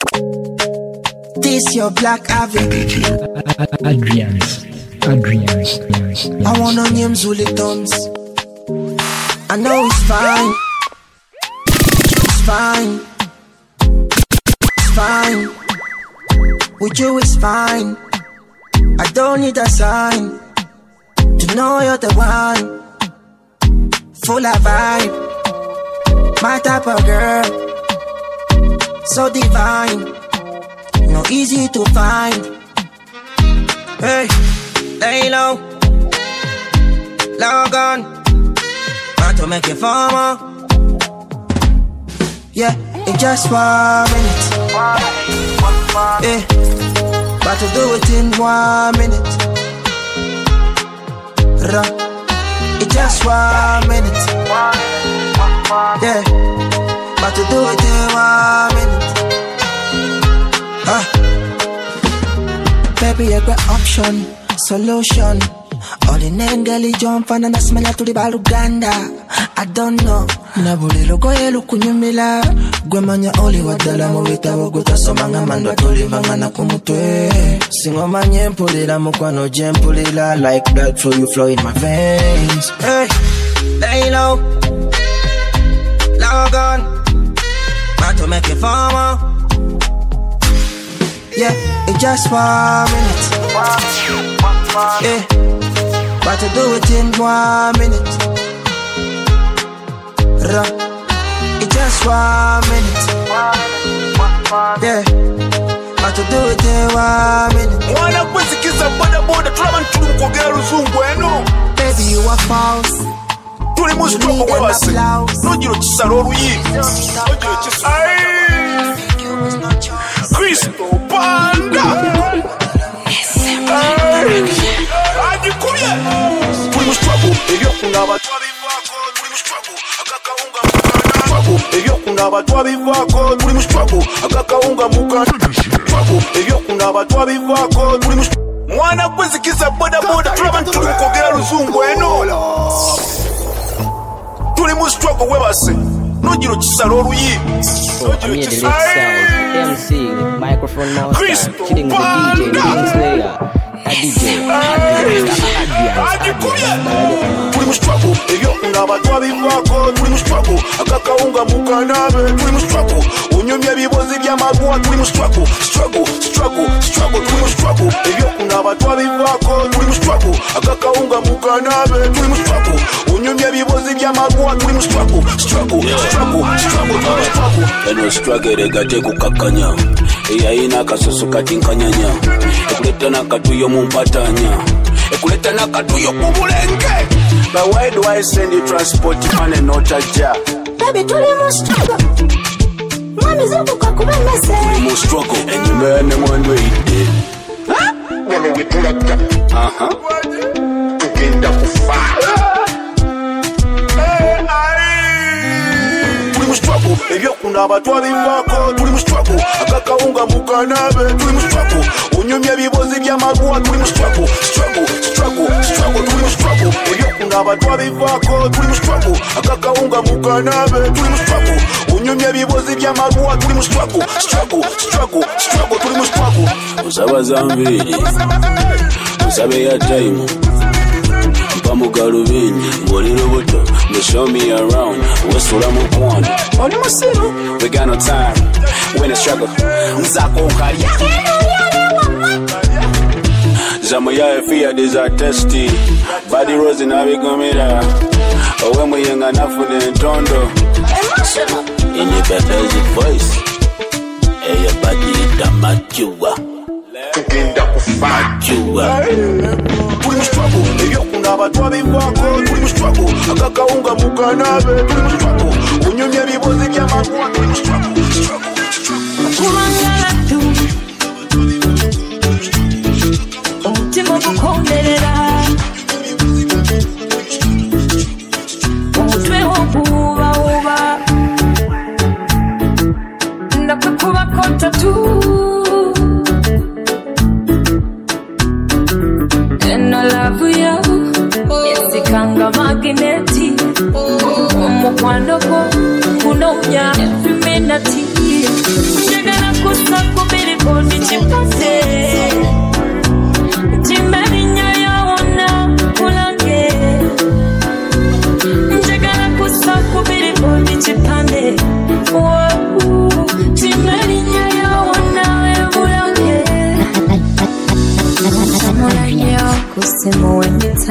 This your Black Avenue. Adrian's. I wanna name Zuli Toms. I know it's fine. It's fine. It's fine. With you it's fine. I don't need a sign to know you're the one. Full of vibe, my type of girl, so divine, no easy to find. Hey, lay low, log on, want to make it formal. Yeah, in just 1 minute. Yeah, about to do it in 1 minute. In just 1 minute. Yeah, about to do it in 1 minute. Baby, a great option, solution. All in Nengali jump and a smell to the Baluganda. I don't know. Nabuli logo kunyumila. Gwemanya oli wadala mowita wogota somanga mandwa tolivanga na kumutwe. Singo manye mpulila mukwano jempulila. Like blood flow you flow in my veins. Hey, lay low, log on, about to make it formal. Yeah, in just 1 minute. Yeah, about to do it in 1 minute. In just 1 minute. Yeah, about to do it in 1 minute. Wanna kusikiza boda tulaba ntulu mkogera ruzungu eno. Baby, you are false. Tuli mustroko webase. Nojiro chisalo oluyimbi. Nojiro chisalo. Cristo Panda. Ajikuye. Tuli mustroko ebyokunaba twabivako. Tuli mustroko akakaunga mukana. Ebyokunaba twabivako. Tuli mustroko akakaunga mukana. Ebyokunaba twabivako. Tuli mustroko. Mwana kwezikiza boda tulaba ntulu mkogera ruzungu eno. Tuli mu struggle webase. Nojiro chisalo oluyimbi. Nojiro chisalo. MC, microphone master, chilling with the DJ, the King Slayer. A DJ, tuli mu struggle, ebyokunaba twabivako. Tuli mu struggle, akakaunga mukanabe. Tuli mu struggle, unyumya ebibozi by'amagwa. Tuli mu struggle. Tuli mu struggle, ebyokunaba twabivako. Tuli mu struggle, akakaunga mukanabe. Tuli mu struggle, unyumya ebibozi by'amagwa. Tuli mu struggle. Eno struggle egate kukakanya. Eyayina akasusu kati nkanyanya. Ekuleta nakatuyo mumpatanya. Ekuleta nakatuyo kubulenge. But why do I send you transport money not a job? Baby, tuli mu struggle. Mwami zubuka kubemese. Tuli mu struggle. Enyuma yane mwendo ide. Wano witulaka. Tugenda kufa. Tuli mu struggle, ebyokunaba twabivako. Tuli mu struggle, akakaunga mukanabe. Tuli mu struggle, unyumya ebibozi by'amagwa. Tuli mu struggle. Tuli mu struggle, ebyokunaba twabivako. Tuli mu struggle, akakaunga mukanabe. Tuli mu struggle, unyumya ebibozi by'amagwa. Tuli mu struggle. Tuli mu struggle. Usaba zambiri, usabe ya time. Mugalo bingi, ngolero buto, they show me around. Wesula mukwano, oli musiru. We got no time, when a struggle. Nzako kali. Zamuya efia deza testi, body rose na bigomera. Owe muyenga nafune ntondo. Emotional. In your better voice, your body damajua. Tugenda kufa. Tuli mu struggle, ebyokunaba twabivako. Tuli mu struggle, akakaunga mukanabe. Tuli mu struggle, unyumya ebibozi by'amagwa. Tuli mu struggle. Kumangalatu omutima gukonderera omutwe oguwubawoba ndakakubako tatu. And I love you, yes, ikanga magneti. Omukwano gwo gunonya every minute. Njagala kusaba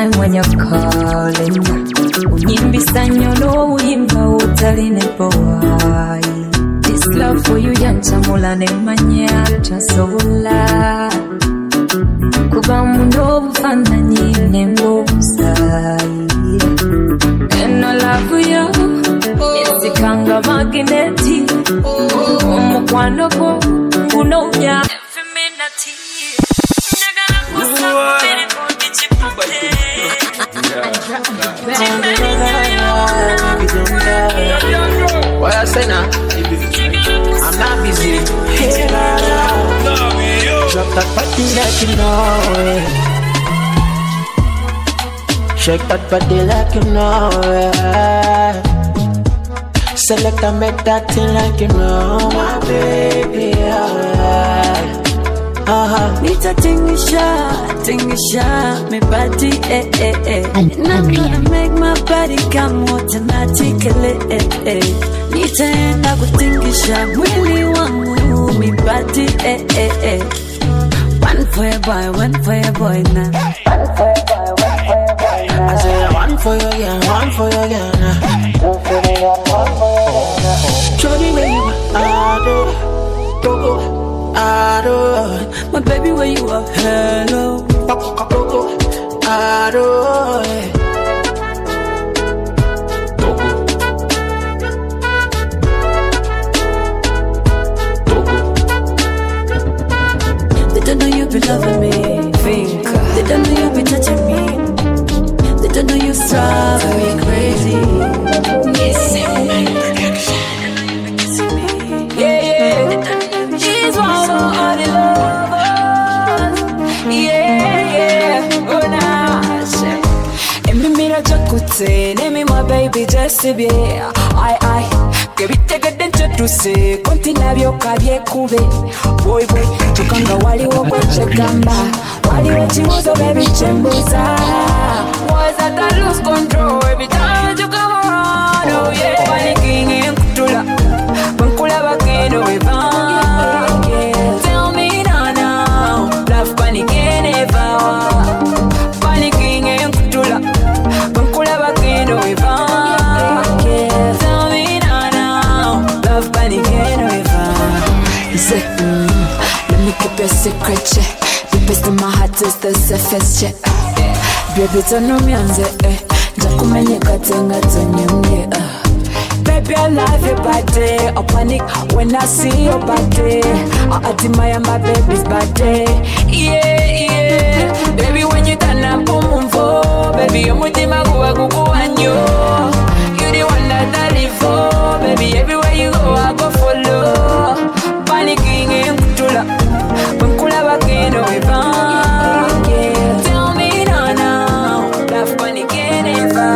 time when you're calling. Unyimbisa nyono uyimba utaline boy. This love for you yanchamula ne manya chasola. Kuba mundo bufananyi ne mbusai. And I love you. Isikanga magneti. Omukwano ko unonya feminati. Njagala kusabire kondi chipate. What I say now? I'm not busy. Hey, drop that body like you know it. Shake that body like you know it. Select and make that thing like you know, my baby. Need a tingisha, me body, Not gonna make my body come automatically, Need to end up with tingisha, really want me body, One for your boy now. I say one for your girl, one for your girl now. Show me where you are, my baby, where you are? Hello, They don't know you be loving me, think. They don't know you be touching me. They don't know you drive me crazy. Yes, my production. Yeah. She's one for all the lovers. Yeah. Oh, nah. And me mira chakute, name my baby just to be. I. Que viste que te introduce, continua vio cabie cube. Boy, chukanga wali wako chekamba. Wali wachimuzo baby chembuza. Was that I lose control every time you come around? Oh yeah, panicking in kutula. Pankula bakeno evan. Tell me now, love panicking evan. Panicking in kutula. Pankula bakeno evan. Tell me now, love panicking evan. Say, let me keep your secret, check. The best in my heart is the safest check. Baby, turn on me and say, Jakumenya katenga tanyumye. Baby, I love your body. I panic when I see your body. I admire my baby's body. Yeah. Baby, when you turn up, boom, baby, you're mutima guanyo. You the one that I live for. Baby, everywhere you go, I go follow. Panicking in kutula. Pankula bakeno evan. Tell me now, love panicking evan.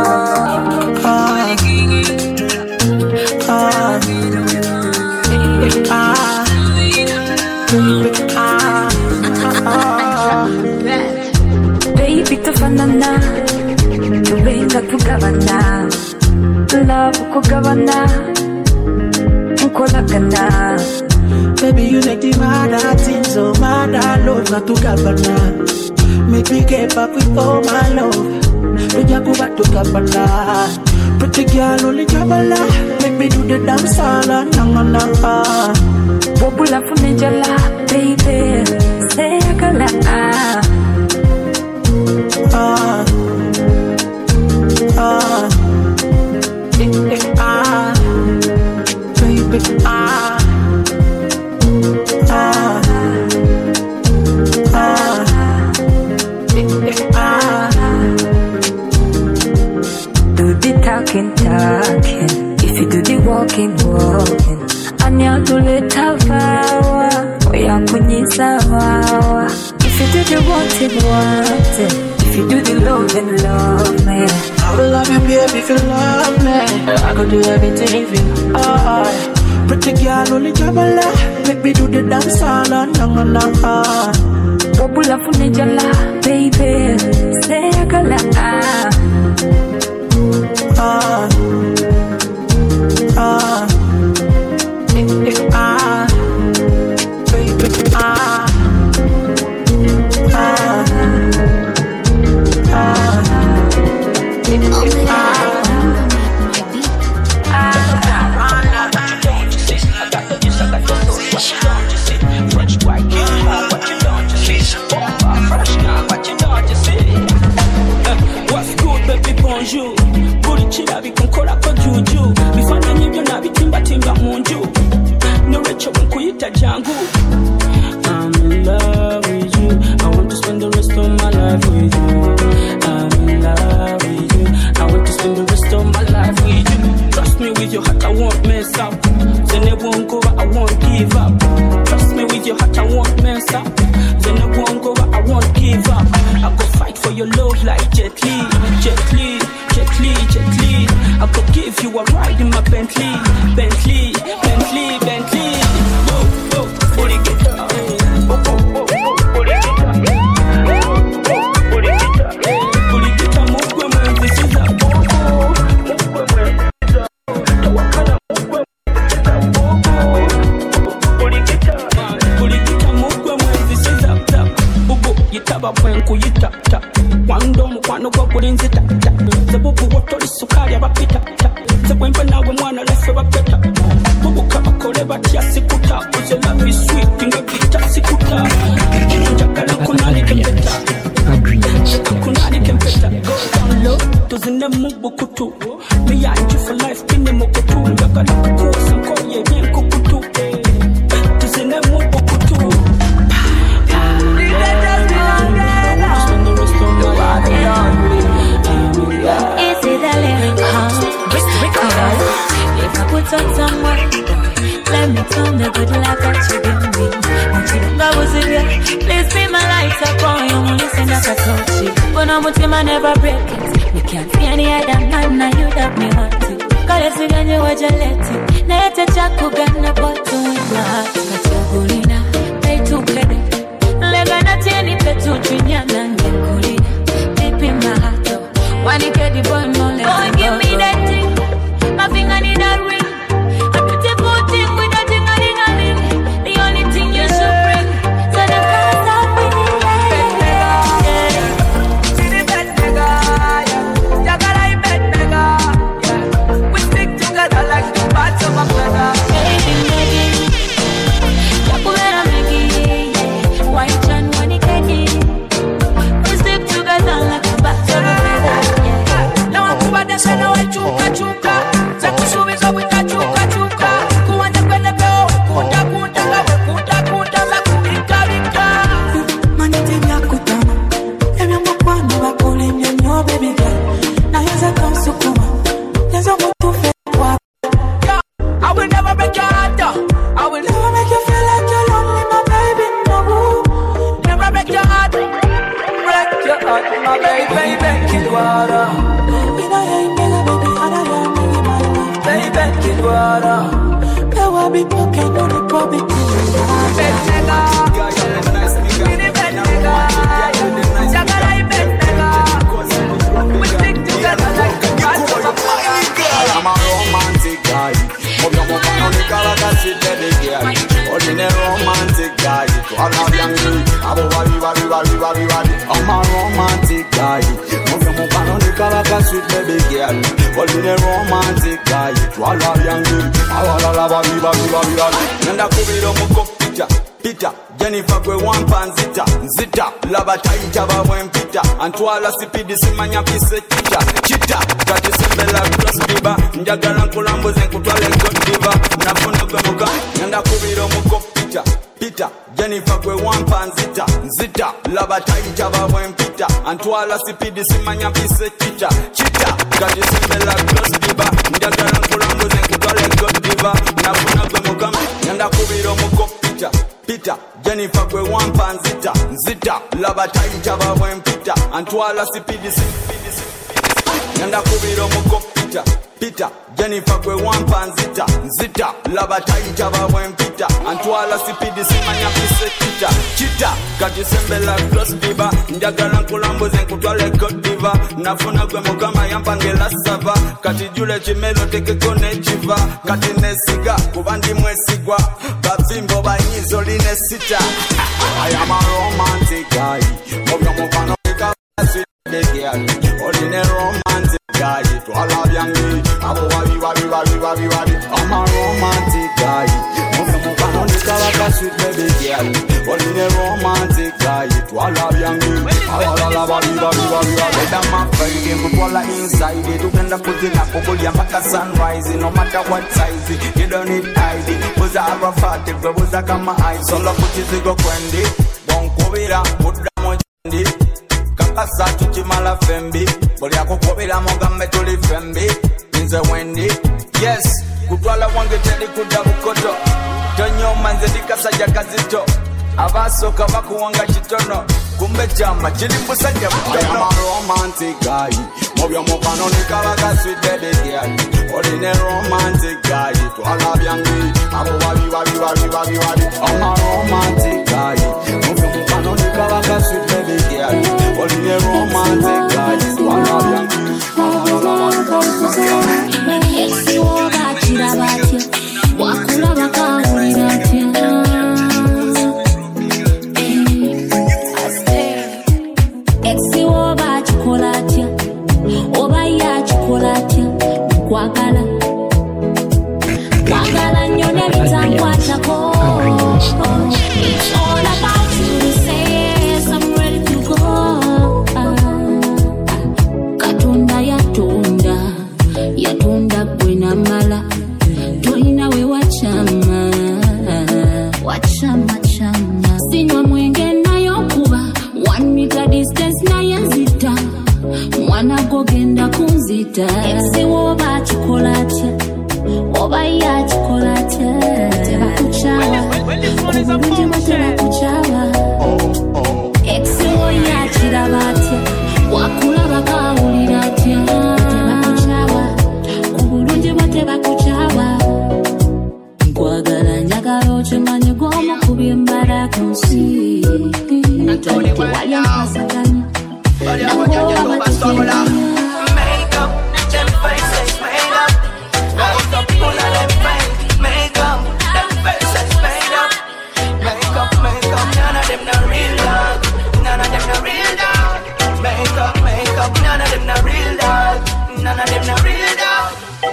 Baby, tufanana, tubenga kugabana, love kugabana, nkolagana. Baby, you make the mad things, so mad love not to gabana. Make me get back with all my love. When you go back to gabana, pretty girl only gabana. Make me do the dance all na. Bobula funenjala, baby, say akala. Baby, Do the talking. If you do the walking. Anya to let vawa, oya kunyisa vawa. If you do the wanting. If you do the love me. I will love you, baby, if you love me. I could do everything for you. Pretty girl, only jabala. Make me do the dance all na. Bobula funenjala, baby, say akala. Baby, Jangu. I'm in love with you. I want to spend the rest of my life with you. I'm in love with you. I want to spend the rest of my life with you. Trust me with your heart, I won't mess up. Then it won't go, I won't give up. Trust me with your heart, I won't mess up. Then it won't go, I won't give up. I go fight for your love like Jet Li, Jet Li, Jet Li, Jet Li. I go give you a ride in my Bentley, Bentley, Bentley, Bentley. Whoa, whoa, put it guitar. Whoa, whoa, whoa, put it guitar. Put it guitar. Put it guitar. Move when this is a bobo. Move when this is a. The wakana move when this is a bobo. Put it guitar. Put it guitar. Move when this is a tap. Bobo, yitaba when ku yitap tap. Wando mukwano gwo kulinzi tap tap. The bobo wotoli sukali abapita tap. The wemba nawe mwana lefe bapeta. Bobo kabakole batya sikuta. Uze love is sweet inga kita sikuta. Njagala kunani kempeta. Kunani kempeta. Go down low, tuzine mubu kutu. Me and you for life kine mokutu. Njagala kukusa nkoye yen kukutu. Tuzine mubu kutu. Is it a lyric? If I put on some work, let me turn the good life that you give me. But you don't go with it. Please be my light up on you. Listen that I touch it. But I'm with him, I never break it. You can't see any other man, now you that me want it. Call it again, you watch a let it. Let it check who got no bottom with your heart. But you're good enough, they took it. Lega na tieni petu trinyana ngekulina. Deep in my heart, when you get the boy, no let go. Give me that thing, my finger need that ring. A beautiful thing with a ding-a-ding-a-ding. The only thing you should bring, so the cars are winning. See the best nigga, yeah. Jagala I bet nigga, yeah. We stick together like the parts of a brother. Baby, Yakubera Megi, yeah. White John when he get in. We stick together like the parts of a brother, yeah. Now I'm over the side, now I chuka chuka. Zakusubika wika chuka chuka. Kuwanda kwenda peo, kuta kuta gawe kuta kuta za kubika bika. Maniti nyakutama, emya mwakwano bakule mnyanyo baby girl. Na yaza kansukuma, yaza mutufe kwa. I will never break your heart, I will never make you feel like you're lonely, my baby, no. Never break your heart, my baby, baby, Kidwara. You know you ain't nigga, baby, and I am nigga, my love. Baby, Kidwara. Now I be talking on the public. Baby, nigga. Really bad nigga. Jagala I bet nigga. We stick together like the parts of a fire. I'm a romantic guy. Move on the color that she did again. Holding a romantic guy. I'm a young girl. I'm a romantic guy. Move on the color that she did again. Holding a romantic guy. I'm a young girl. Nenda kubiro muko Peter, Jennifer kwe wampanzita Nzita, laba taita bawe mpita Antwala sipidi simanya pise Chita, kati sembela cross diva Njagala nkulambo zenkutwale god diva Nafuna kwe muka, nenda kubiro muko Peter, Jennifer kwe wampanzita Nzita, laba taita bawe mpita Antwala sipidi simanya pise Chita, kati sembela cross diva Njagala nkulambo zenkutwale god diva Nafuna kwe muka, nenda kubiro muko Peter, Jennifer kwe wampanzita Nzita, laba taita bawe mpita Antwala sipidi Nenda kubiro muko Peter, Jennifer kwe wampanzita Nzita, laba taita bawe mpita Antwala sipidi simanya pise Chita, kati sembela cross diva Njagala nkulambo zenkutwale god diva Nafuna kwe mukama yampangela sava Kati jule chimelo teke kone chiva Kati nesiga, kubandi mwesigwa Babzimbo banyizo line sita I am a romantic guy Mobyo mukano ika sweet girl Holding a romantic guy To all of young me Abo wabi I'm a romantic guy Mobyo mukano ika sweet baby girl. But in a romantic guy, it walla yangi. Let them my friend game put walla inside it. To bend the put in a couple yamaka sunrise. No matter what size it, you don't need ID. Was a Arafat, if was a kama eyes. So love put it go kwendi. Don't kobira, put them on jendi. Kakasa chuchi mala fembi. But ya kukobira mogambe tuli fembi. Inze wendi. Yes, kutwala wange teli kudabukoto. Tonyo manze dikasa jakazito. Abasoka bakuwanga chitono. Kumbe chama chilimbusa jabukono. I am a romantic guy. Mobyo mopano nikalaga sweet baby girl. All in a romantic guy. To all of yangi. Abo wabi. I'm a romantic guy. Mobyo mopano nikalaga sweet baby girl. All in a romantic guy. To all of yangi. Wakula bakawuliratia Exi woba chikolatia Oba ya chikolatia Kwagala Kwagala nyone bitangwa chako It's all about you to say yes, I'm ready to go Katunda Yatunda kwena mala Toina we wachama Sinywa mwenge na yokuba 1 meter distance na yazita Mwana gogenda kunzita Exi woba chikolatia Oba ya chikolatia Teba kuchawa Kubunji mateba kuchawa Exi wo ya chirabatia Wakula bakawuliratia Teba kuchawa Kubunji mateba kuchawa Nkwagala njagala okimanyi goma kubyembala kunsi Natoleke walya masaganya Nagoba batukenya Make up, them faces made up. Make up, pull of them fake. Make up, them faces made up. Make up, none of them no real dog. None of them no real dog. Make up, none of them no real dog. None of them no real dog.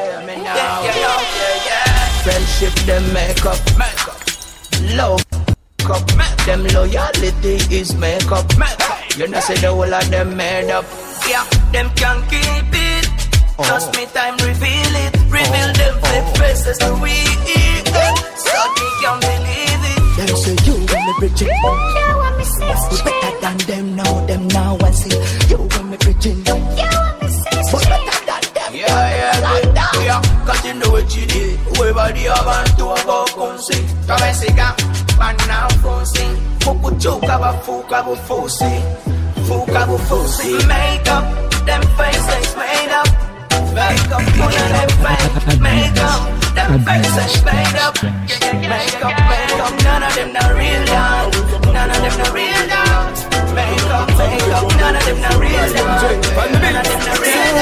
Yeah. Friendship, them make up. Love, them loyalty is make up. You know say the whole of them made up. Yeah, them can't keep it. Just me time reveal it. Reveal them flip faces to we eat it. So they can't believe it. Them say you want me preaching. You want me six. Better than them now and see. You want me preaching. You want me six. But better than them. Yeah. Cause you know what you did. Everybody have on to a go consi. Come and see gang. One now consi. Fuku chuka ba fuka bu fusi. Fuka bu fusi. Make up. Them faces made up. Make up. Pull of them fake. Make up. Them faces made up. Make up. None of them no real down. None of them no real down. Make up. None of them no real down. None of them no real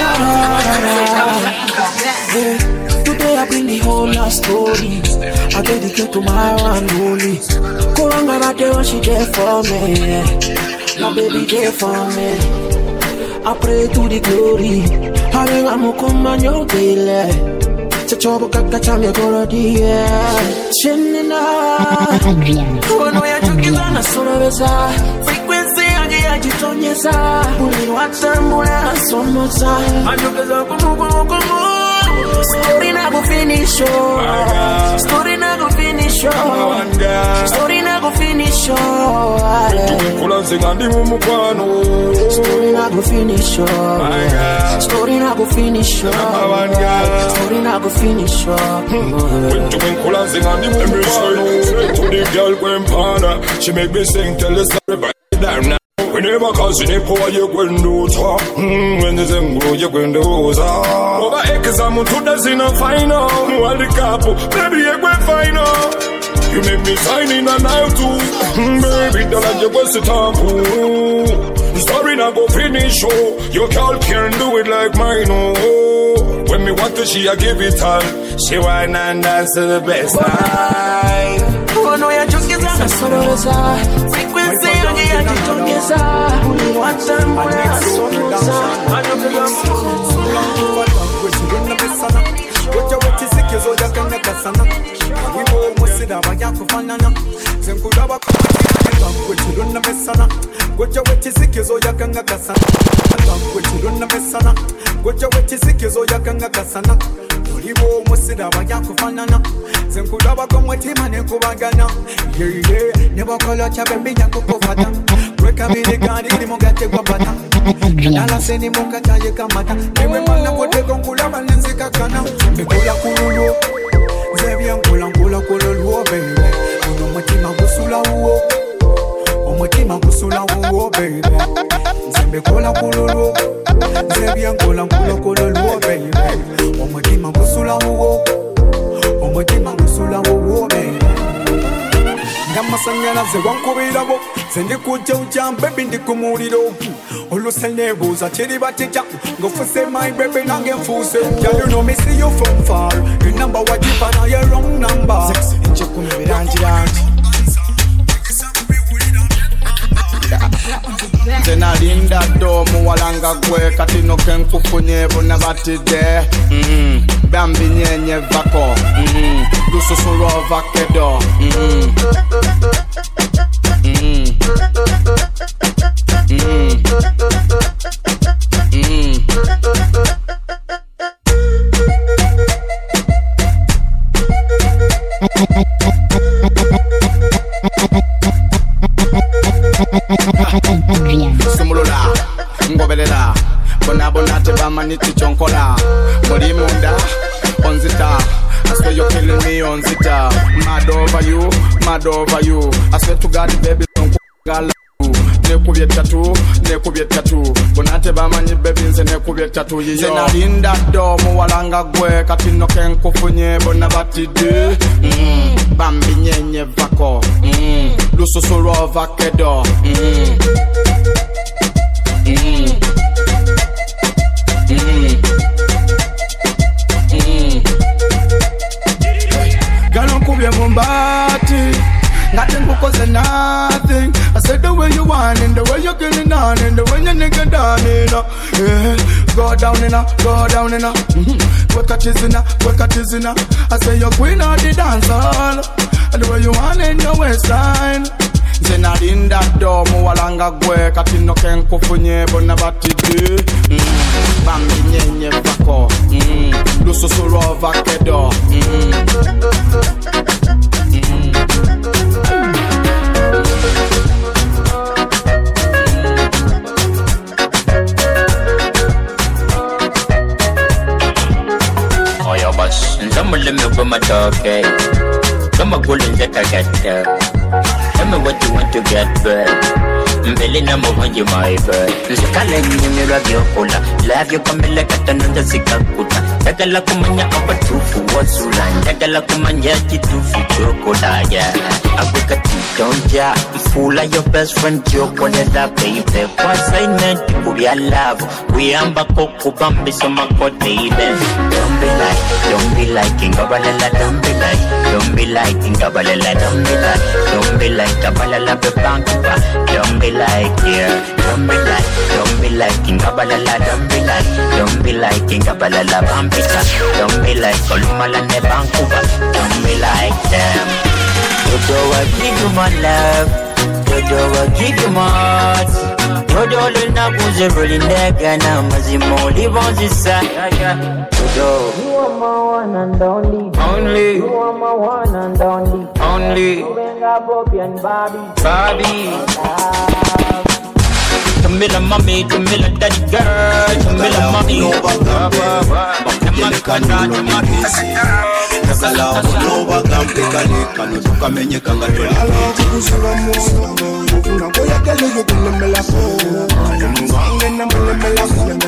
down. Today I bring the whole last story. I dedicate to my one only. Kuranga Mateo, she there for me. My baby there for me. I pray to the glory. Harenga mukuma nyogele. Chachobo kakacha mekoro diye. Chenina. Wano ya chukiza na sonobeza. Frequency yange ya jitonyeza. Uli watambula somoza. Anyogeza kumu. Story na go finish oh. Story na go finish oh. Story na go finish oh. Kula zingandi mumukwano. Story na go finish oh. Story na go finish oh. Story na go finish oh. Kula zingandi mumukwano. Straight to the girl when pana. She make me sing, tell the story by damn now. Whenever cause you need power, you can do talk. When the same grow, you can do that. Over acres, I'm on to the in a final. While the couple, baby, you can final. You make me sign in and out too. Baby, don't let you waste the time. Story not go finish, oh. Your girl can't do it like mine, oh. When me want to, she I give it all. She whine and dance to the best time. Oh no, you're just getting a sorrow. Frequency, you're just only one time, but I'm so sikizzo yakanakasana ibo musida bayakufanana zenkula bakwetuluna mesana goja wetisikizo yakanakasana bakwetuluna mesana goja wetisikizo yakanakasana ibo musida bayakufanana zenkula bakomwetima nekubagana yeye nebakola chabembinya kukufata weka bide gari ni mugate kwa bata nala seni mukata yekamata newe mana kote konkula banenzika kana mbekula kululu zebya nkula kululu baby uno mutima gusula uwo umutima gusula uwo baby mbekula kululu zebya nkula kululu baby umutima gusula uwo umutima gusula uwo baby Gamasanyalaze wankubirabo Sende kuja ujam baby ndikumuliro Olusenebuza chiri batija Ngofuse my baby nange mfuse Girl you know me see you from far Your number wajipa na your wrong number Sexy inche kumibiranji Tena linda domu walanga gwe Katino kenkufunye buna batide Bambi nyenye vako Lususuro vakedo Sumulula, ngobelela Bona tebama niti chonkola Mori munda, onzita I swear you're killing me on zita Mad over you I swear to God baby don't call you Nekubye tatu Bonate bamanyi baby nze nekubye tatu yiyo Zena linda domu walanga gwe Katino kenkufunye bona batide Bambi nyenye vako Lususuro vakedo Galon kubye mumbati Nothing because of nothing. I said the way you want and the way you're killing on and the way you nigga down in yeah. Go down in Work a chizina I say you're queen of the dance hall and the way you want in your waistline Zena linda domu walanga gwe Katino kenkufunye bona batide Bambi nyenye vako Lususuro vakedo Oya bas, nzamule me my dog, eh. Come on, go and get a get there. Tell me what you want to get back. Mbele na mwanji maiba Nzikale nyemi radio kola Love you kamele kata nanda zikakuta Dagala kumanya apa tufu wasula Dagala kumanya jitufu chokola yeah Abuka titonja Mfula your best friend joko neda baby Kwasa inenti kubya love Kuyamba koko bambi soma kote baby Don't be like Ingabalela don't be like Ingabalela don't be like Kabalala bebankuba Don't be like yeah don't be like Ingabalala don't be like Ingabalala bampita don't be like Kolumala ne Bankuba don't be like them Dodo I give you my love Dodo I give you my Dodo lena kuze roli nega na mazimo libonzisa Dodo you are my one and only you are my one and only Ubenga Bobby and Bobby Camilla mommy, Camilla daddy girl, Camilla mommy. Nakala kuloba kampekale kano tukamenye kangatole kusula mo unakoya kale yokulemela ko ngwange na mulemela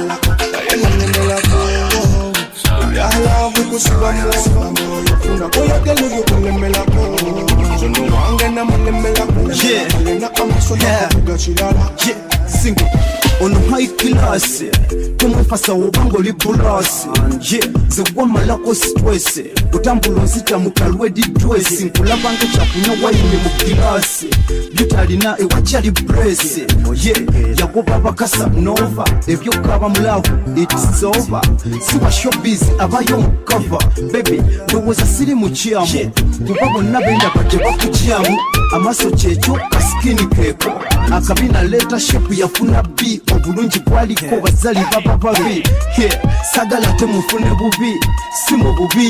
ya la kusula mo unakoya kale yokulemela ko ngwange na mulemela yeah na amaso ya kugachilala yeah single ono high class kumufasa ubango libulasi zegwa malako stress utambula nzita mukalwedi dress nkulabanga chakunya wayine mu kilasi yutalina ewachali brace yagoba bakasa nova ebyo kaba mulavu it's over siwa showbiz abayo cover baby ndowoza siri mu chiamu kubabo nabenda baje bakuchiamu amaso checho kaskini keko akabina leta shape yafuna B obulungi kwaliko bazali baba babi sagala temufune bubi simo bubi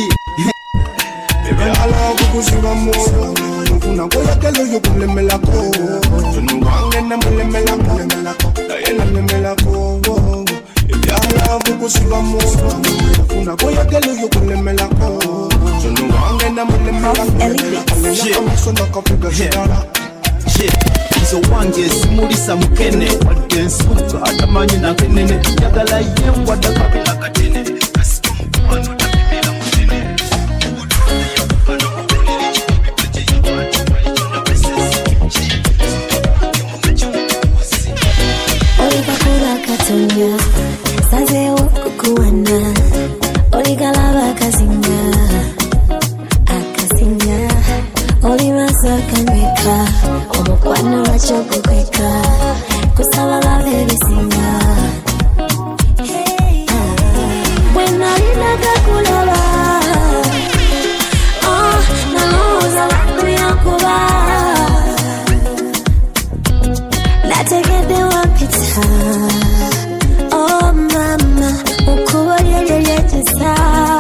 ala kukuziba moyo nufuna koya kelo yo kulemela ko tunuwange na mulemela ko dayena lemela ko ala kukuziba moyo nufuna koya kelo yo kulemela ko tunuwange na mulemela ko Izo wange simulisa mukene wadensuka atamanyi na kenene yagala yembwa dakabila katene kasito mkwano tapimila mutene Olikakula katonya Sazeo kukuwana Olikalaba kazinga Akazinga Olimasa kanweka Omukwano wachokukweka Kusala lave bisinga Wena linaka kulaba Naloza watu yakuba Nategede wapita Oh mama Ukuwa yeyeyetisa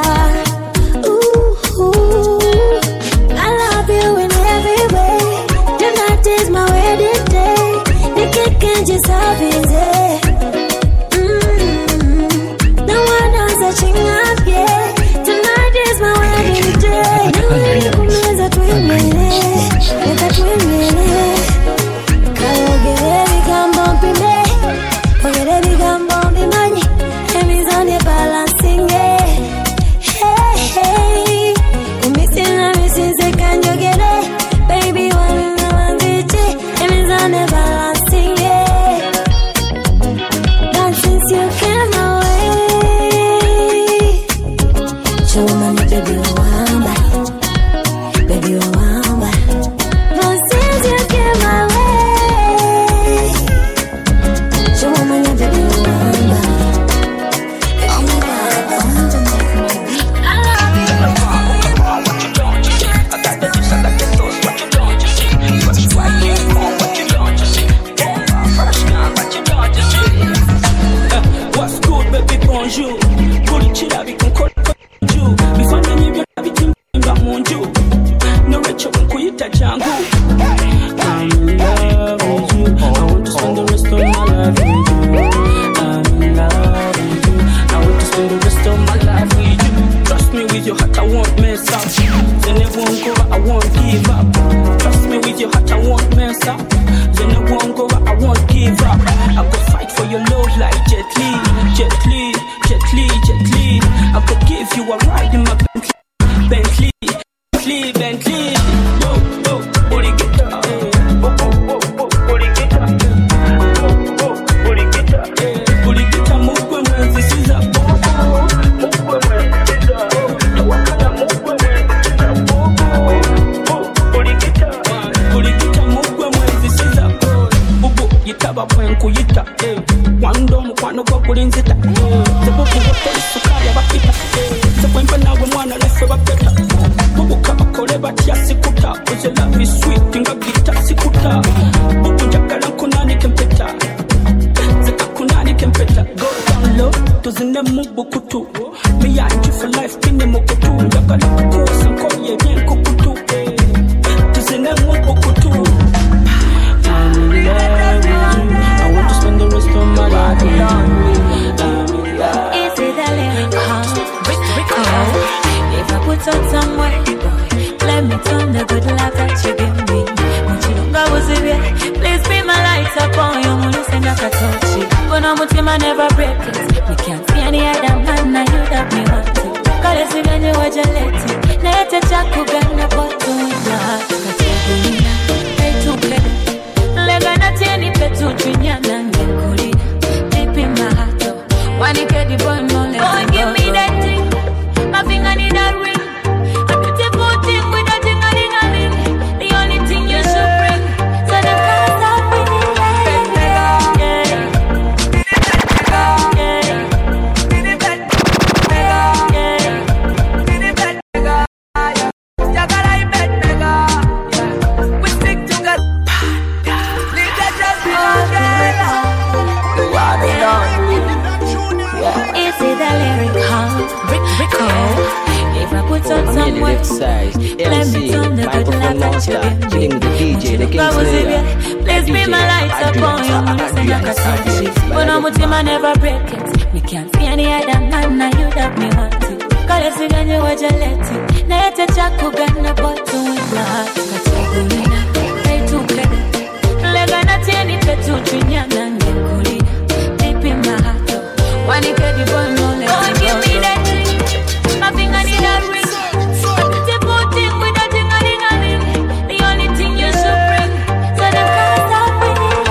Just having it. No one knows that you not yet. Tonight is my wedding day. No one knows that we're minute. That we're minute. Get it, come bumpy me. Forget it, come bumpy money. And he's on the balancing it. Hey, hey. I'm missing, say, can you get it? Baby, one on the G. And he's on the balancing it. gift size. MC, microphone monster, chilling with the DJ, the King Slayer. Please be my lights upon you. Listen like a touch. But no mutima never break it. Me can't see any other man now you that me want it. Cause you see you waja let it. Na yete chaku gana botu with my heart. Kachagulina, pay to keda. Lega na tieni petu chinya na ngekulina. Deep in my heart. When you get the ball, no let it go. Give me that ring. I think I need that ring. A beautiful thing with a thing, a ring, a ring. The only thing you should bring. So the cars are winning.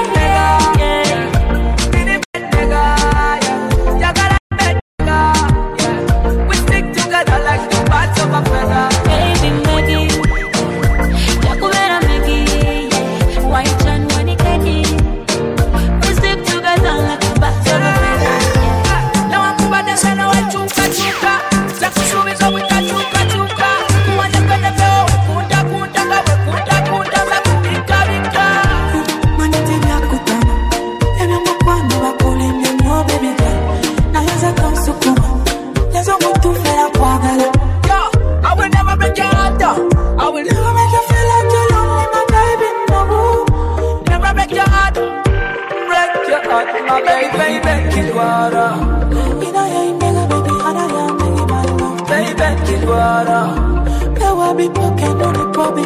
We stick together like two parts of a feather. Baby, Maggie, Jakubera Maggie, white and when it get in. We stick together like two parts of a feather. Now I'm about to say no, I chuka chuka. Just show me some with a chuka chuka. You want to get a flow? Kunta kunta ka, kunta kunta ka, kunta kunta. Maniti vya kutana, emi mwakwano wakule mnyo baby girl. Na yaza kansukuma, yaza mwitu fela kwa gala. Yo, I will never break your heart down. I will Never make you feel like you're lonely, my baby, no. never break your heart. Break your heart, my baby, kill water. Ina ya imega baby, ana ya megi malo. Baby, kill water. Pewa bi poke no ni pobi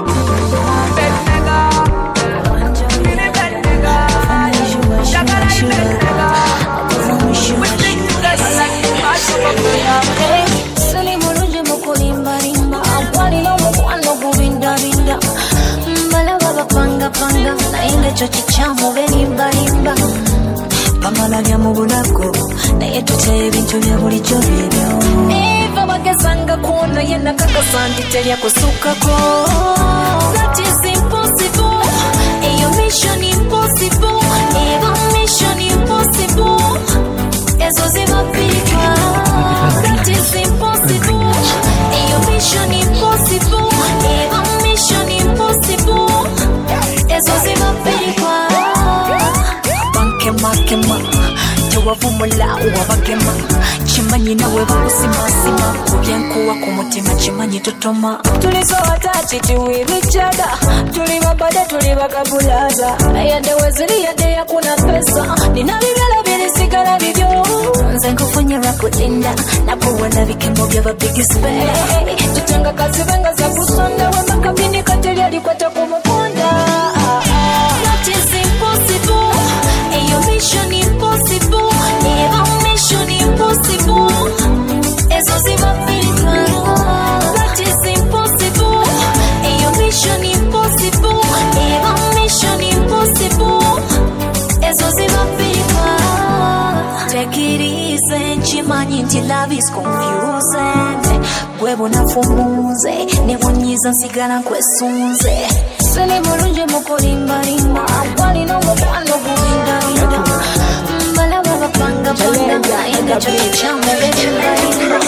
Sali mulunje mukulimba limba Akwali no mukwano kubinda binda Mbala baba panga panga Na inga chochi chamu benimba limba Pamala lya mubulako Na yetu chaye bintu lya bulicho bibyo Eva bagesanga kuona yena kakasanti telya kusukako That is impossible Eyo mission impossible Eva mission impossible Ezo ziva pika That is impossible Eyo mission impossible Eva mission impossible Ezo ziva pika Bankema kema Tewavumula uwabagema Chimanyi nawe bakusimasima Kubyenkuwa kumutima chimanyi totoma Tuliso watati tuwe bichada Tuli babada tuli bakabulaza Ayade wezili yade ya kuna pesa Nina bigala bilisigala bibyo Nze nkufunyira kulinda Nakuwena vikembo byaba biggest bay Tutanga kazi benga za kusonda Wema kabini kateli alikwata kumuponda That is impossible Eyo mission impossible Eva mission impossible Ezo ziva filika That is impossible Eyo mission impossible Eva mission impossible Ezo ziva filika Take it easy Chimanyi nti love is confusing Gwebo nafumuze Nebonyiza nsigala nkwesunze Sali mulunje mukulimba limba Akwali no mukwano kubinda binda Mbala baba panga panga Inga chochi chamu benimba limba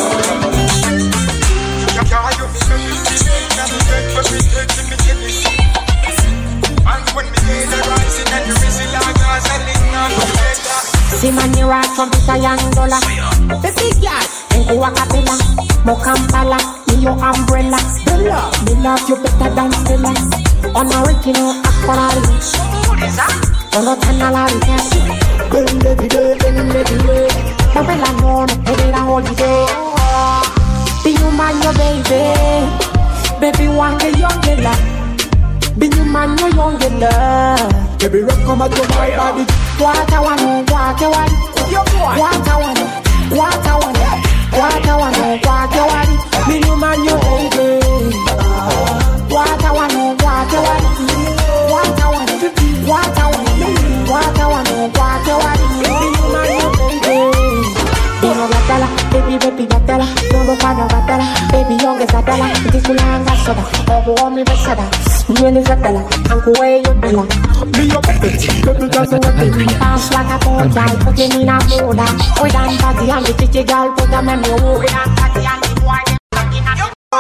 Simani right from Pita Yandola The big girl Nkuwa Kapela Mokampala Iyo umbrella Stella Me love you better than Stella Unoriginal Aquarari Ono Tanalari Bend every day Babella Mono Headed a holiday Be you man your baby Baby one day young love Be you man your young Baby rock come out to my body What I want What I want What I want What I want What I want What I want Be you man your baby What I want What I want What I want What I want What I want What I want Be you man your baby Dino gatala, baby gatala Nombo pana gatala, baby yonge satala Tikulanga soda, obo omi besada Really gatala, ankuwe yodala Be your puppet, baby just a weapon Pass like a boat guy, put him in a moda We done party and the chichi girl put them in your wood We done party and the boy them in a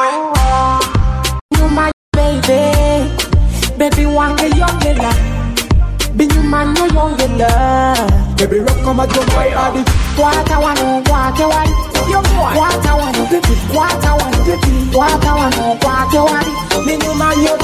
You my baby Baby wange yonge la Be you man no yonge la Baby, rock come and jump my body. What I want, what you want. What I want, what I want. What I want, what you want. Me know my you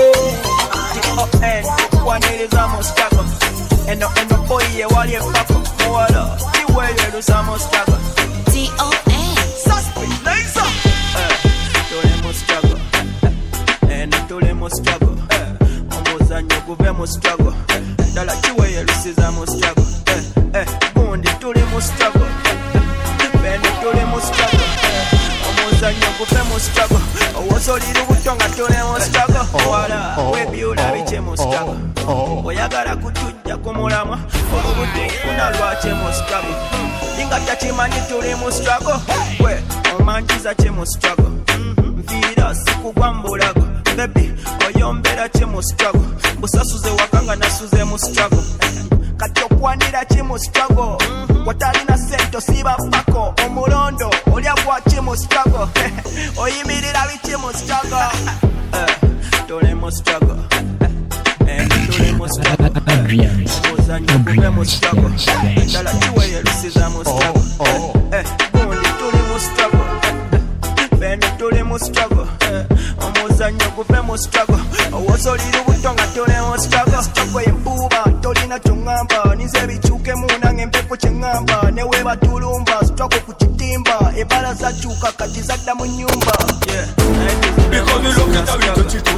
And one is almost struggle. And the boy here while you fuck up. What up? The way you do some struggle. D.O.N. Suspect, nice up. Tolemos struggle. And tolemos struggle. Almost and you go very struggle. Dala chiwe you lose some struggle. Bondi tolemos struggle. And tolemos struggle. Almost and you go very struggle. Was all little tongue tolemos struggle. Wala, we build a bichemo struggle. Oyagala kutuja kumulama. Obude unalwa chemo struggle. Inga tachimani tolemo struggle. We omanjiza chemo struggle. Mfira siku kwambulago. Baby oyombera chemo struggle. Busasuze wakanga nasuze mu struggle. Katokwanira chemo struggle. Watalina sento siba pako. Omulondo olya kwa chemo struggle. Oyimirira bichemo struggle. Tolemo struggle. Tolemo struggle. Adrian's struggle. Dala chiwe yelusizamo struggle. Bondi tolemo struggle. Bene tolemo struggle. Omuzanyo guvemo struggle. Owosolira obutonga tolemo struggle. Struggle embuba tolina kyongamba. Nize bikyuke munange empepo kyengamba. Newe batulumba struggle ku kitimba. Ebala zakyuka kati zadda mu nyumba. Because we look at how we touch it.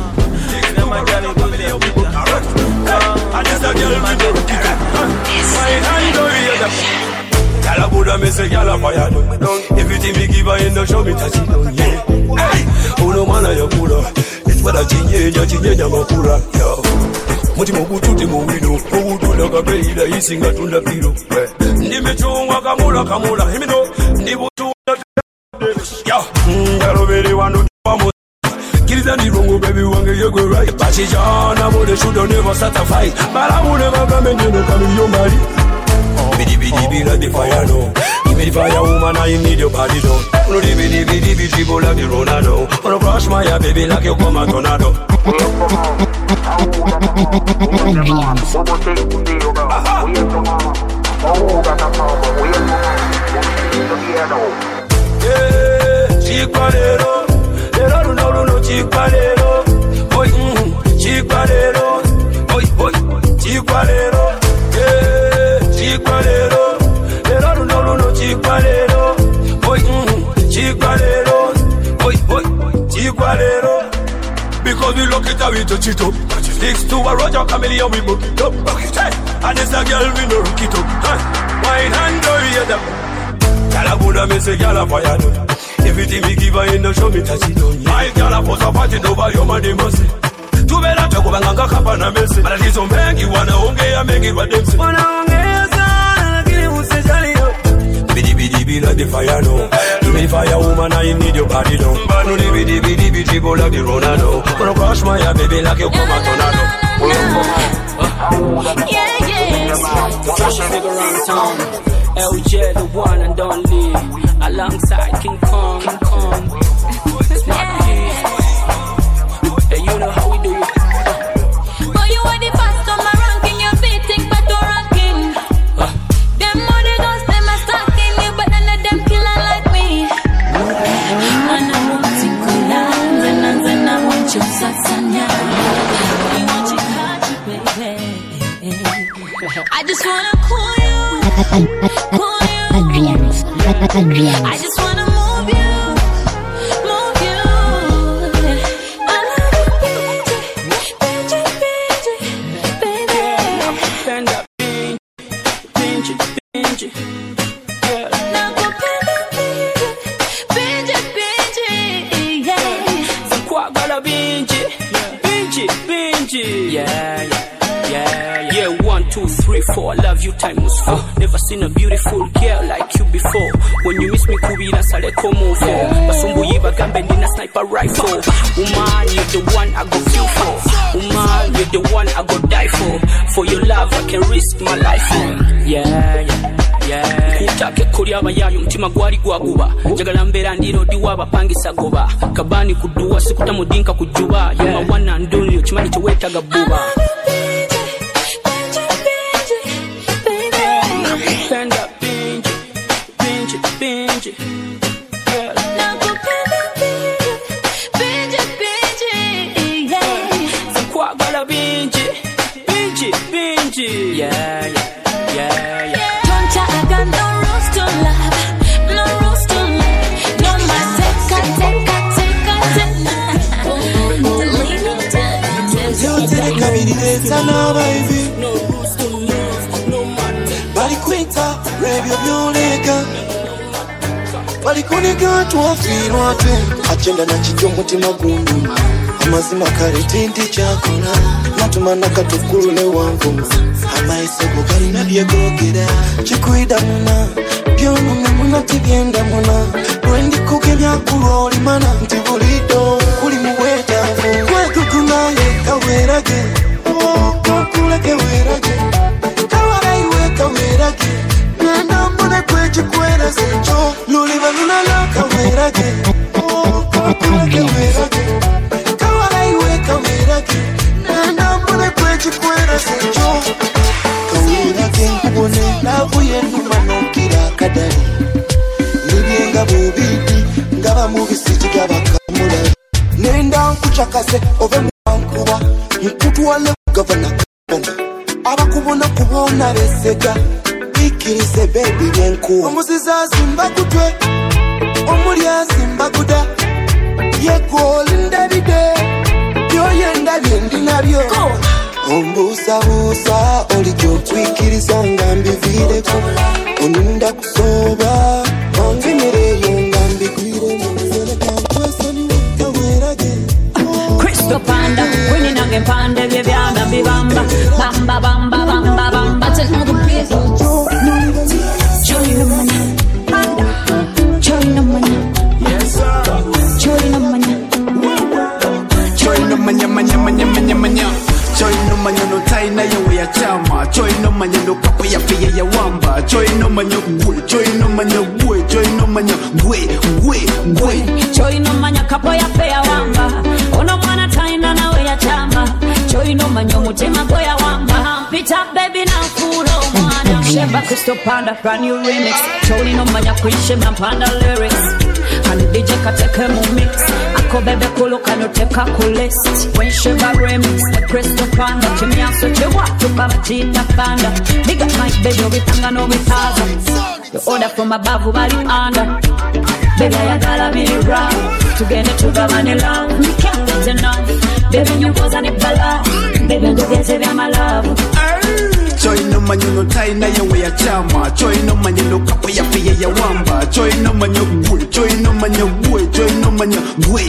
And it's a girl with the rocket. My hand over here. Yalla Buddha me say yalla fire down. Everything we give her in the show me touch it down. Yeah. Hey, uno mana ya kula. It's what I chinye makura. Yo. Mutima kututi muwido. Uwudu la kabeli la isinga tunda piro. Nimechungwa kamula. Himido. Nibutu. Yo. Yalo beri wanu pamu. Kiriza ni wrong, baby, wange you go right. Pachijana, but they should never start a fight. But I will never come and you know come in your body. Bidi like the fire, no. Give me the fire, woman, I need your body, no. No, bidi dribble like the Ronaldo. Wanna crush my baby like you come a tornado. Yeah, Chiquadero. No, Chiquadero, boy, Chiquadero, boy, Chiquadero, yeah, Chiquadero, no, Chiquadero, boy, Chiquadero, boy, Chiquadero. Because we look at how we touch it up. Sticks to a Roger Chameleon, we book it up. And it's a girl we no rock it up. Wine hand over here, Yalla Buddha me say yalla fire down. Everything we give her in the show me touch it on. My girl a post a party over your money mercy. Tu bela choko banganga kapa na mesi. But it's on mengi wanaongea mengi wa demsi. Wanaongea sana lakini usijali yo. Bidi like the fire no. Give me fire woman I need your body no. No bidi dribble like the Ronaldo. Wanna crush my baby like you come a tornado. The fashion figure around town. LJ, the one and only, alongside King Kong. Smart Keys. Hey, you know how we do it. But you are the first on my ranking, you're beating but you're ranking. Them other girls, them are stalking you, but none of them killer like me. And I want to go down, and I want you Satsanya. I want you hard, baby. I just wanna call you. Adrian's. I just wanna move you. I love you, baby. Stand up, Benji. Now go Benji, yeah. So kwa gala Benji. Yeah. 1, 2, 3, 4. I love you times 4. Never seen a beautiful girl like you before. When you miss me, kubila sale como for. Basumbu yiba gambe nina sniper rifle. Woman, you're the one I go feel for. Woman, you're the one I go die for. For your love, I can risk my life for. Yeah. Kutake kuri abayayo mtima gwali gwaguba. Jagala mbera ndiro diwa bapangisa goba. Kabani kuduwa sikuta mudinka kujuba. You're my one and only, chimani choweta gabuba. DJ. Yeah. Don't I got no rules to love, no rules to love. No matter, take. No rules to love, no matter. Bali kwita, radio byoleka. Bali kunega tuwafirwa te. Achenda na chijo mutima gundu. Amazima kare tinti chakola. Natumana katukulu ne wanguma. Amaisego kari na byegogera. Chikuida muna. Byono muna tibyenda muna. Wendi kukebya kuloli mana. Ntibulido kuli muweta. Kwekukuna ye kawerage. Kuleke werage. Kawarai kawerage. Nenda mbona kweche kwera secho. Luliva nuna loka werage. Kuleke werage. Kawarai kawerage. Nenda mbona kweche kwera secho. Kawerage nkubone. Lavu yendu manokira kadari. Nibienga bubidi. Ngaba mubisiti gaba kamula. Nenda nkuchakase ove mwankuba. Mkutu wale governor abakubona kubona resega ikirize baby byenku omuziza simba kutwe omulya simba kuda yegolinda bide yoyenda byendi nabyo ombusa olijo kwikiriza ngambi videko oninda kusoba ongemereyo ngambi kwire Crystal Panda, winning again Panda, baby, I'm a bamba, bamba. Take all the beers, join the money, Panda, join the money, yes sir, join the money, join the manya. Join no manya no taina ya ya chama. Join no manya no kapo ya pia ya wamba. Join no manya gwe, join no manya gwe, join no manya gwe. Join no manya kapo ya pia wamba. Ono mwana taina na we ya chama. Join no manya mutima go ya wamba. Pita baby na furo mwana. Sheba Crystal Panda brand new remix. Join no manya kuishe Panda lyrics. And the DJ can take a mix. Ako bebe kulu kano teka kulist. When Sheba remix, the Crystal Panda. Chimi aso chewa tukama chita panda. Big up my baby, we tanga no we taza. The order from above, body under. Baby, I gotta be right. Together to the vanilla. We can't get enough. Baby, you was an ibala. Baby, you get to be my love. Join no manya no taina ya we ya chama. Join no manya no kapo ya pia ya wamba. Join no manya gwe, join no manya gwe, join no manya gwe.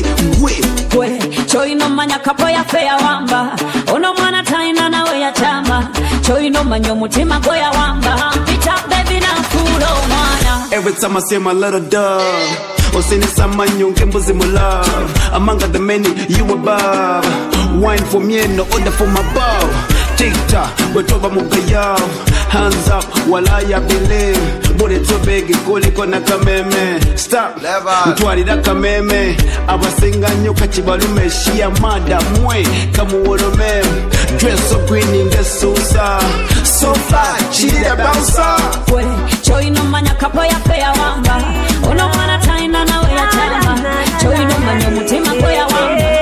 Join no manya kapo ya pia wamba. Ono mwana taina na we ya chama. Join no manya mutima go ya wamba. Pita baby na fulo mwana. Every time I see my little dove, Osini samanyo nkembuzi mu love. Among the many you above. Wine for me no order from above. TikTok, wetoba mukaya. Hands up, wala ya believe. Bode to begi kuli kona kameme. Stop, mtuarida kameme. Abasinga nyoka chibalume. Shia mada mwe, kamu wolome. Dress so green in the sosa. So fly, she the bouncer. Joy no manya kapo ya pea wamba. Ono mwana taina na we ya chama. Joy no manya mutima go ya wamba.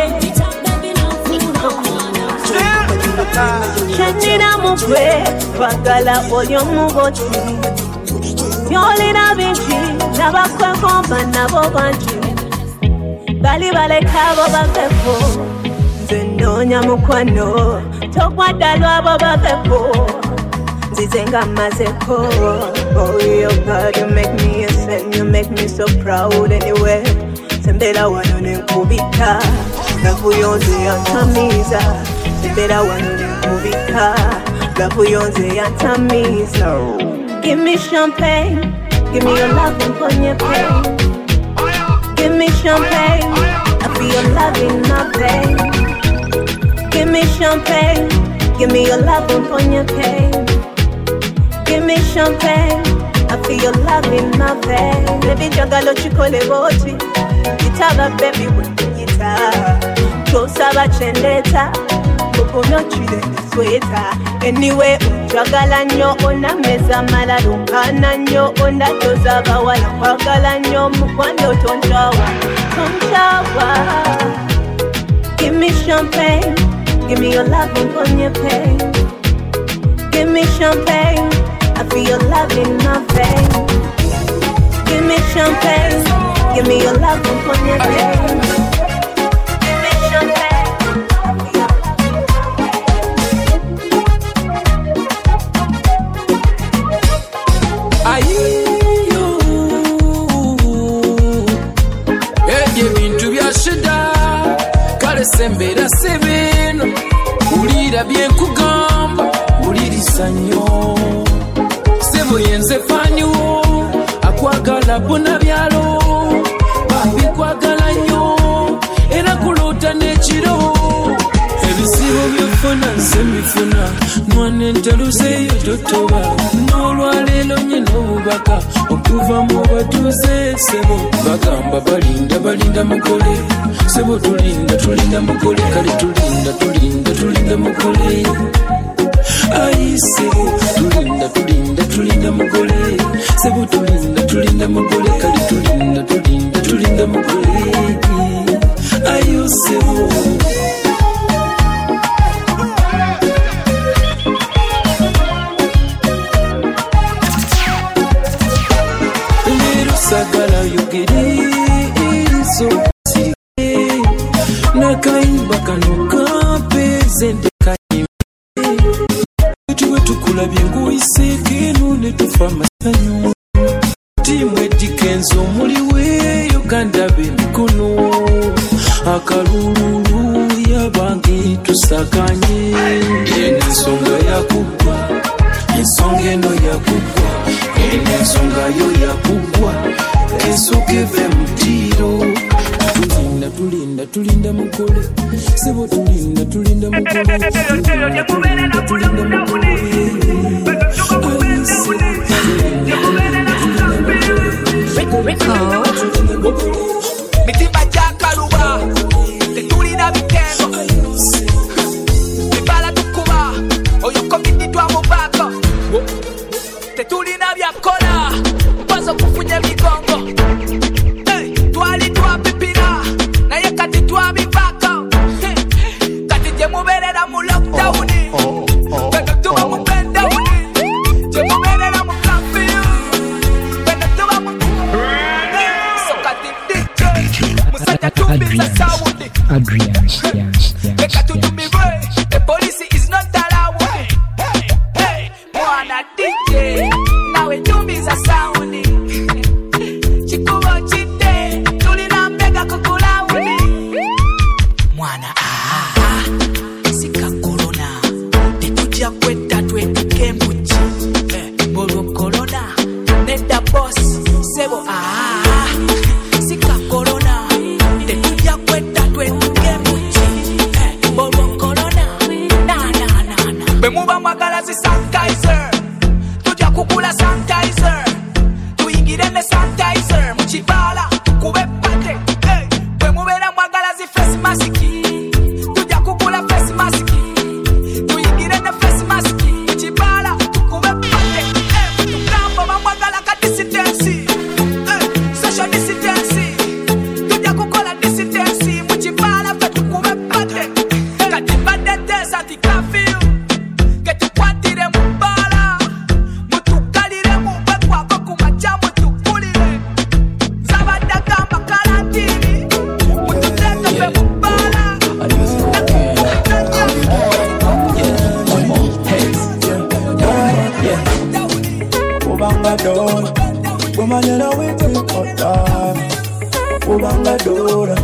Shandira mukwe, bagala olyo mugoti. Yolina binchi, nabakwe komba nabo banchi. Bali bale kabo bakefo, zenonya mukwano. Tokwa dalwa babakefo, zizenga mazeko. Oh, your God, you make me a sin, you make me so proud anyway. Sembela wano nenkubika, nakuyonze yantamiza. Sembela wano nenkubika, nakuyonze yantamiza. Give me champagne, give me your love and put your pain. Give me champagne, I feel your love in my vein. Give me champagne, give me your love and put your pain. Give me champagne, I feel your love in my vein. Baby, jagalo chikole boti, gitaba baby with the guitar. Tosaba chendeta, kukuno chile sweater. Anyway, jagala nyo ona meza mala lukana nyo onda tozaba wala kwagala nyo mukwando tonjawa. Give me champagne, give me your love and put your pain. Give champagne. I feel your love in my veins. Give me champagne. Give me your love upon your name. Give me champagne. Ebintu byashida kale sembera sebeno ulira byenkugamba ulirisa nnyo sebo yenze fanyo akwagala bona byalo babikwagala nnyo era kulota n'ekiro ebisibo byofuna nsembifuna mwana entaluzeeyo totoba n'olwaleero nyina obubaka okuva mu batuuze sebo bagamba balinda mugole sebo tulinda mugole kale tulinda mugole ai sebo tulinda mugole sebo tulinda mugole kale tulinda mugole ayo sebo sagala yogerizo sirike nakaimba kano kampezende kaimbe tuwe tukulabye nguiseke nune tufa masanyu timwe dikenzo muliwe Uganda bemikono akalulu yabangi tusakanye ensonga yakugwa ensonga eno yakugwa ensonga yo yakugwa kesokeve mutiro tulinda mugole sebo tulinda mugole mitimba gyakaluba tetulina bitendo bibala tukuba oyo komiti twamubaka tetulina byakola mpaza kufunya migongo twali twapipira naye kati twabivaka kati gyemuberera mu lockdown beno tuba mu pendown gyemuberera mu kafiyu beno tuba mu so kati DJ musajja tumbiza sawundi leka tunyumirwe the police is not allowed mwana DJ nawe tumbiza sawundi chikubo chite tulina mbega kukulawundi mwana sika corona tetujja kwetta twetuke mbuki bolo corona neda boss sebo sika corona tetujja kwetta twetuke mbuki bolo corona na bemuba mwagala zi sanitizer tujja kukula sanitizer tuyingire ne sanitizer muchibala kube pate bemubera mwagala zi face mask tujja kukula face mask tuyingire ne face mask muchibala kube pate tukamba mwagala ka distance social distance tujja kukola distance muchibala kube pate kati badete santi curfew kati kwatire mubala mutukalire mubekwa ko kumachamu tukulire zabada kamba karantini mututeka fe mubala Ubanga dora, kumanyera wetu kota. Ubanga dora,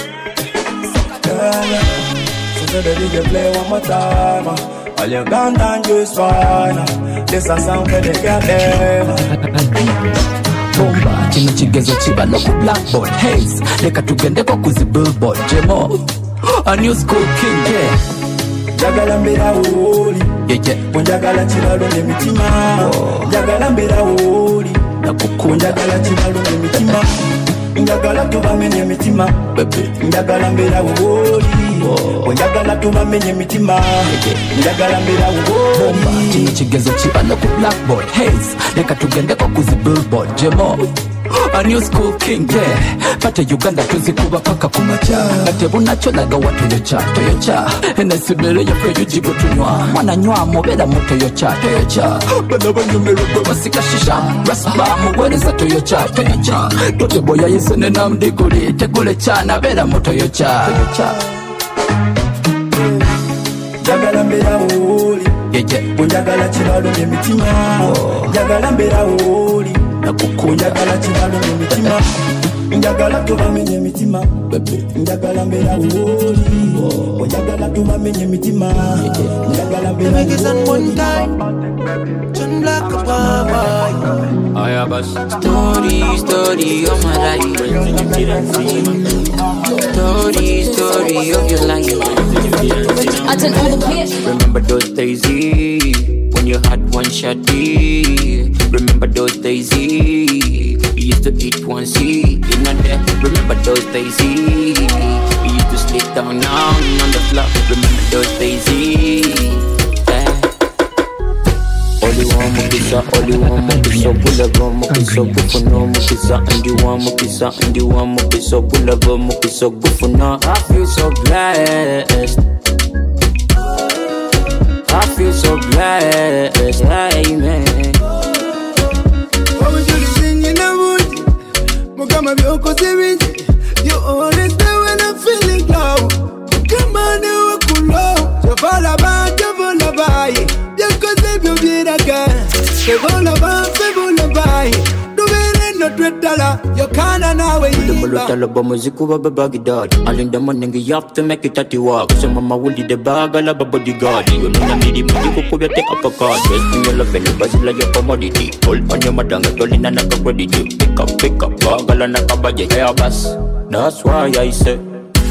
so the DJ play one more time. All you gone and just fine. This a sound for the girl. Bomba, chino chigezo chiba no ku blackboard haze. Leka tugendeko kuzi billboard jemo. A new school king yeah. Jagala mbera woli Njagala chibalo ne mitima Njagala mbera woli Njagala chibalo ne mitima Njagala tubamenye mitima Njagala mbera woli Njagala tubamenye mitima Njagala mbera woli Bomba, chino chigezo chiba no ku blackboard haze. Leka tugendeko kuzi billboard jemo. A new school king, yeah. Pate Uganda tuzikuba paka kumacha. Ate bunacho naga watu toyocha. Enesibele ya kwe yujibu tunywa. Mwana nywa mobela mu toyocha. Bada banyumero kwe basika shisha. Rasba muwereza toyocha. Tote boya yisene na mdikuli. Tekule chana bela mu toyocha. Jagala mbera woli. Unjagala chibalo n'emitima. Jagala mbera woli. Unjagala chibalo n'emitima. Njagala tubamenye emitima. Njagala mbera woli. Unjagala tubamenye emitima. Njagala mbera woli. Turn black above. I have a story of my life. Story of your life. I turn all the pitch. Remember those days when you had one shot. Remember those days we used to eat one seed in a day. Remember those days we used to sleep down on the floor. Remember those days Only one mukisa, bulava mukisa, gufuna mukisa, and you want mukisa, bulava mukisa, gufuna. I feel so blessed. I feel so blessed, amen. What would you sing in the wood? Mukama byoko sibiji. You always there when I'm feeling low. Mukama ne wakulo. Javala ba, yako sebyo biraka. Febola ba, dubere no twetala. Yokana nawe yiba. Talaba muziku wa babagidad. Alinda manengi you have to make it at the walk. So mama wuli de bagala bodyguard. You know midi muziku kubya te uppercut. Just in your love and bazila your commodity. Hold on your madanga tolina na credit. Pick up bagala na kabaje bus. That's why I say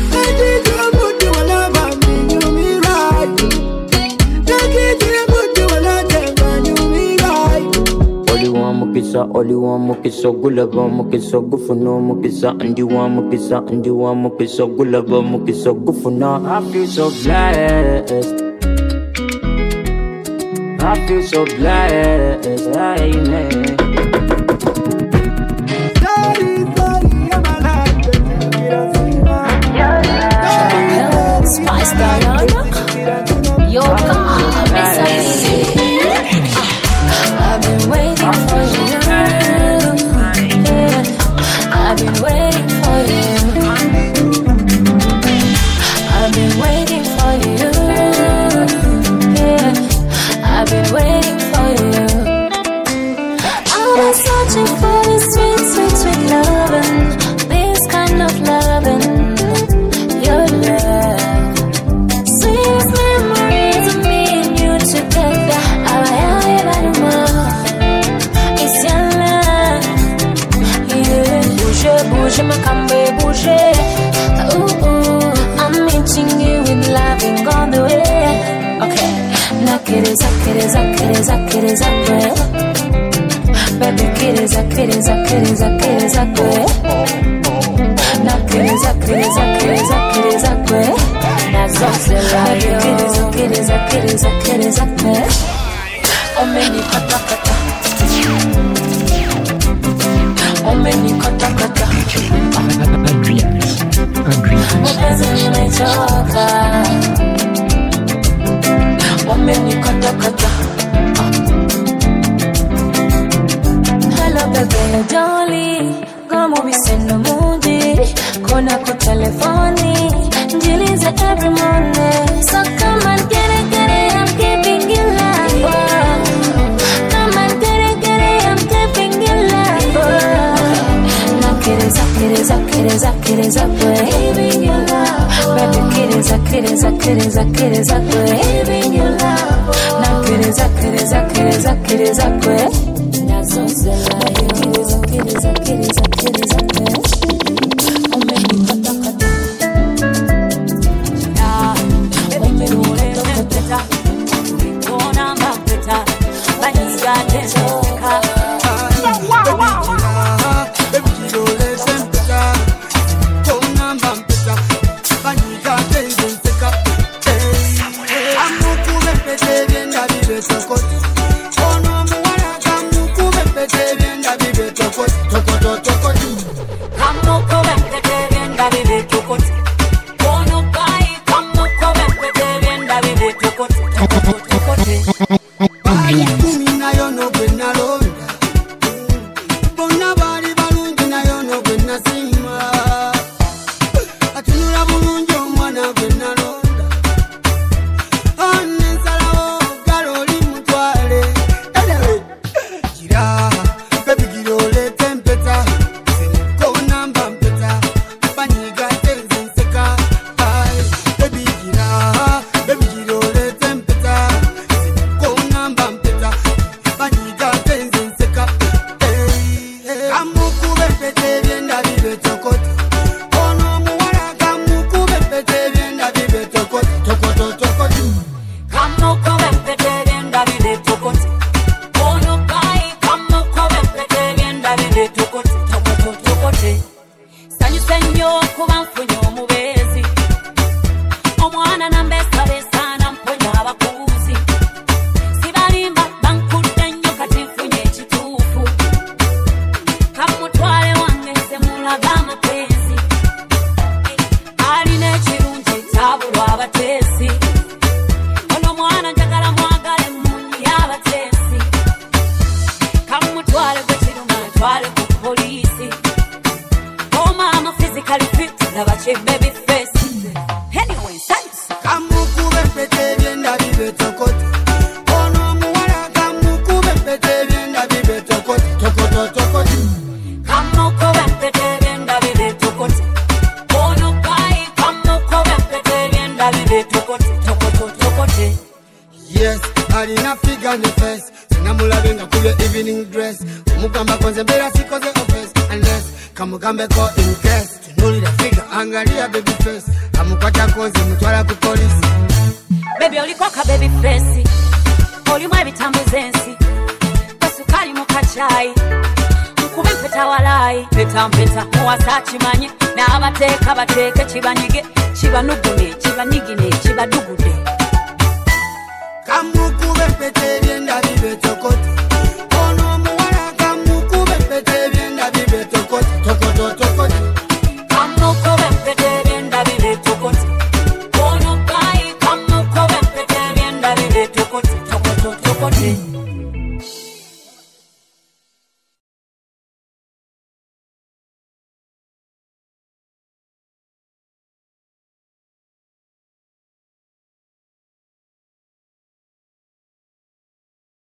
only one mukisa, gulava mukisa, gufuna mukisa, and you want mukisa, gulava mukisa, gufuna. I feel so blessed. I feel so blessed, amen. Spice Diana, your car, I've been waiting for you. Yeah, I've been waiting for you. I've been waiting for you. Yeah, I've been waiting for you. I was searching for this sweet loving, this kind of loving, your love. Sweet memories of me and you together. It's your love. Yeah. Bouge, ma cambe, bouge. I'm meeting you with loving on the way. Okay. Nakireza, baby, kireza, Nakireza, Nakireza, Omeni kata Mpenzi nimechoka. Omeni kata Hello baby Dolly, kama ubisendo mudi, kona ku telefoni, njilize every morning. So come and get it, I'm keeping you alive. Come and get it, I'm keeping you alive. Nakireza, giving you love. Baby, kireza, giving you love. Nakireza, nazozela yo. Kireza, omeni kata. Toto alina figa ne face sinamulabe nga kuye evening dress omugamba konze mbera sikoze office unless kamugambe ko in case tunulira figa angalia baby face amukwata konze mutwala ku police baby olikoka baby face olimwe bitambuze ensi kasukali mukachai mukube mpeta walai peta mpeta muwasa kimanyi n'abateeka bateeke kibanyige kibanugune kibanyigine kibadugude kamukube mpeta ebyenda bibe tokoto ono muwala kamukube mpeta ebyenda bibe tokoto tokoto tokoto kamukube mpeta ebyenda bibe tokoto ono kai kamukube mpeta ebyenda bibe tokoto tokoto tokoto